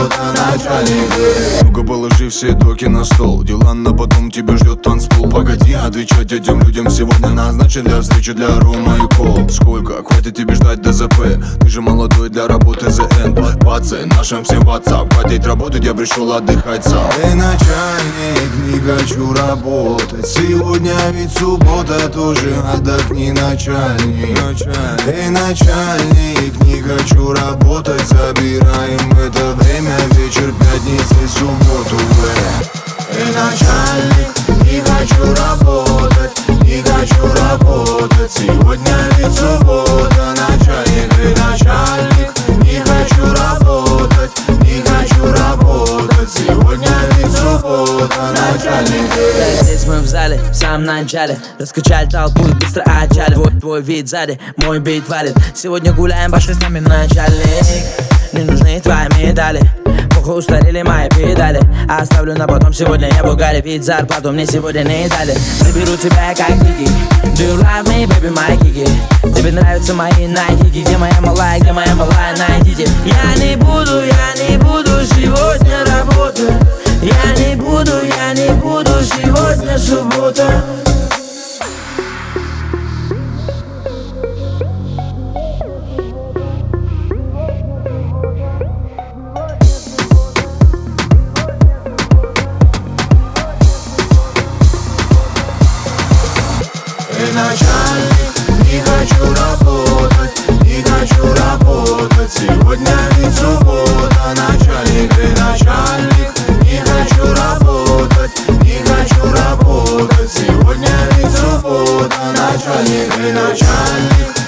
суббота, начальник. Ну-ка положи все доки на стол, дела на потом, тебя ждет танцпол. Погоди отвечать этим людям, сегодня назначен для встречи для Рома и Кол. Сколько? Хватит тебе ждать до ЗП, ты же молодой для работы ЗН. Пацы, нашим всем WhatsApp, хватит работать, я пришел отдыхать сам. Эй, начальник, не хочу работать, сегодня ведь суббота, тоже отдохни, начальник. Эй, начальник, не хочу работать, забираем это время, вечер пятницы, субботу. Эй, начальник, не хочу работать, не хочу работать, сегодня ведь суббота, начальник. Эй, начальник, не хочу работать, не хочу работать, сегодня ведь суббота, начальник. Здесь мы в зале, в самом начале, раскачали толпу и быстро отчали. Твой вид сзади, мой бит валит. Сегодня гуляем, пошли с нами, начальник. Не нужны твои медали, похуй, устарели мои педали. Оставлю на потом, сегодня я в угаре, ведь зарплату мне сегодня не дали. Заберу тебя как Ники. Do you love me, baby, my кики? Тебе нравятся мои найкики? Где моя малая, найдите. Я не буду сегодня работать. Я не буду сегодня суббота. Эй, начальник, не хочу работать, не хочу работать, сегодня ведь суббота, начальник. Эй, начальник, не хочу работать, не хочу работать, сегодня ведь суббота, начальник. Эй, начальник.